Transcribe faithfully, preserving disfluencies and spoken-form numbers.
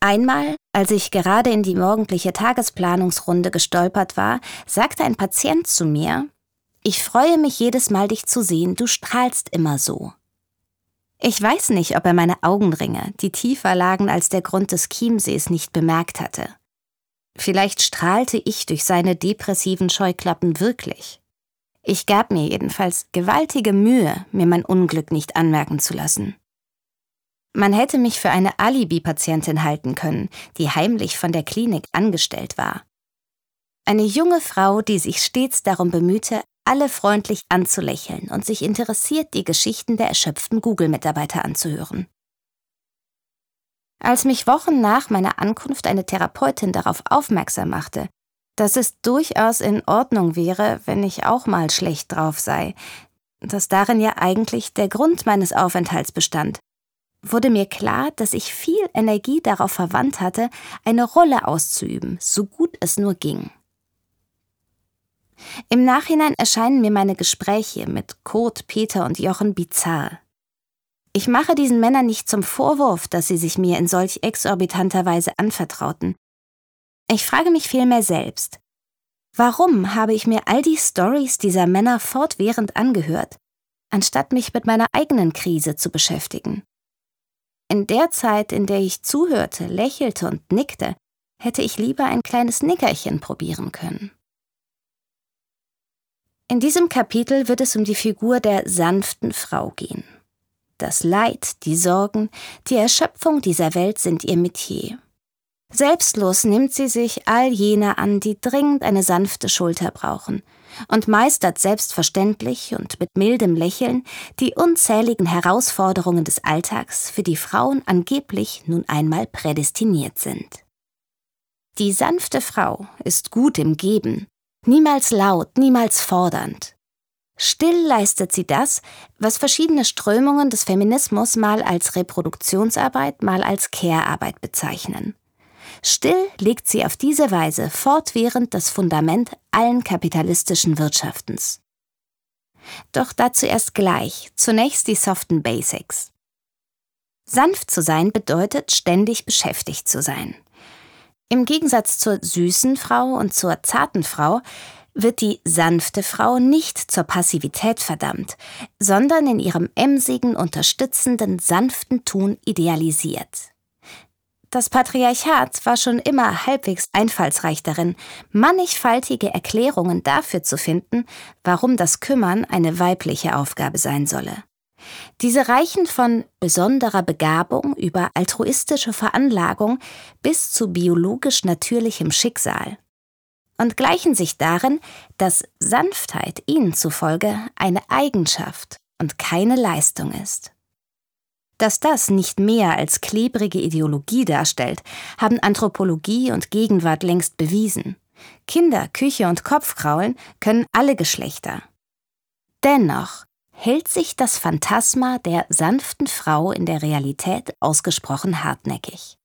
Einmal, als ich gerade in die morgendliche Tagesplanungsrunde gestolpert war, sagte ein Patient zu mir: »Ich freue mich jedes Mal, dich zu sehen, du strahlst immer so.« Ich weiß nicht, ob er meine Augenringe, die tiefer lagen als der Grund des Chiemsees, nicht bemerkt hatte. Vielleicht strahlte ich durch seine depressiven Scheuklappen wirklich. Ich gab mir jedenfalls gewaltige Mühe, mir mein Unglück nicht anmerken zu lassen. Man hätte mich für eine Alibi-Patientin halten können, die heimlich von der Klinik angestellt war. Eine junge Frau, die sich stets darum bemühte, alle freundlich anzulächeln und sich interessiert, die Geschichten der erschöpften Google-Mitarbeiter anzuhören. Als mich Wochen nach meiner Ankunft eine Therapeutin darauf aufmerksam machte, dass es durchaus in Ordnung wäre, wenn ich auch mal schlecht drauf sei, dass darin ja eigentlich der Grund meines Aufenthalts bestand, wurde mir klar, dass ich viel Energie darauf verwandt hatte, eine Rolle auszuüben, so gut es nur ging. Im Nachhinein erscheinen mir meine Gespräche mit Kurt, Peter und Jochen bizarr. Ich mache diesen Männern nicht zum Vorwurf, dass sie sich mir in solch exorbitanter Weise anvertrauten. Ich frage mich vielmehr selbst: Warum habe ich mir all die Storys dieser Männer fortwährend angehört, anstatt mich mit meiner eigenen Krise zu beschäftigen? In der Zeit, in der ich zuhörte, lächelte und nickte, hätte ich lieber ein kleines Nickerchen probieren können. In diesem Kapitel wird es um die Figur der sanften Frau gehen. Das Leid, die Sorgen, die Erschöpfung dieser Welt sind ihr Metier. Selbstlos nimmt sie sich all jener an, die dringend eine sanfte Schulter brauchen, und meistert selbstverständlich und mit mildem Lächeln die unzähligen Herausforderungen des Alltags, für die Frauen angeblich nun einmal prädestiniert sind. Die sanfte Frau ist gut im Geben, niemals laut, niemals fordernd. Still leistet sie das, was verschiedene Strömungen des Feminismus mal als Reproduktionsarbeit, mal als Care-Arbeit bezeichnen. Still legt sie auf diese Weise fortwährend das Fundament allen kapitalistischen Wirtschaftens. Doch dazu erst gleich, zunächst die soften Basics. Sanft zu sein bedeutet, ständig beschäftigt zu sein. Im Gegensatz zur süßen Frau und zur zarten Frau wird die sanfte Frau nicht zur Passivität verdammt, sondern in ihrem emsigen, unterstützenden, sanften Tun idealisiert. Das Patriarchat war schon immer halbwegs einfallsreich darin, mannigfaltige Erklärungen dafür zu finden, warum das Kümmern eine weibliche Aufgabe sein solle. Diese reichen von besonderer Begabung über altruistische Veranlagung bis zu biologisch natürlichem Schicksal und gleichen sich darin, dass Sanftheit ihnen zufolge eine Eigenschaft und keine Leistung ist. Dass das nicht mehr als klebrige Ideologie darstellt, haben Anthropologie und Gegenwart längst bewiesen. Kinder, Küche und Kopfkraulen können alle Geschlechter. Dennoch hält sich das Phantasma der sanften Frau in der Realität ausgesprochen hartnäckig.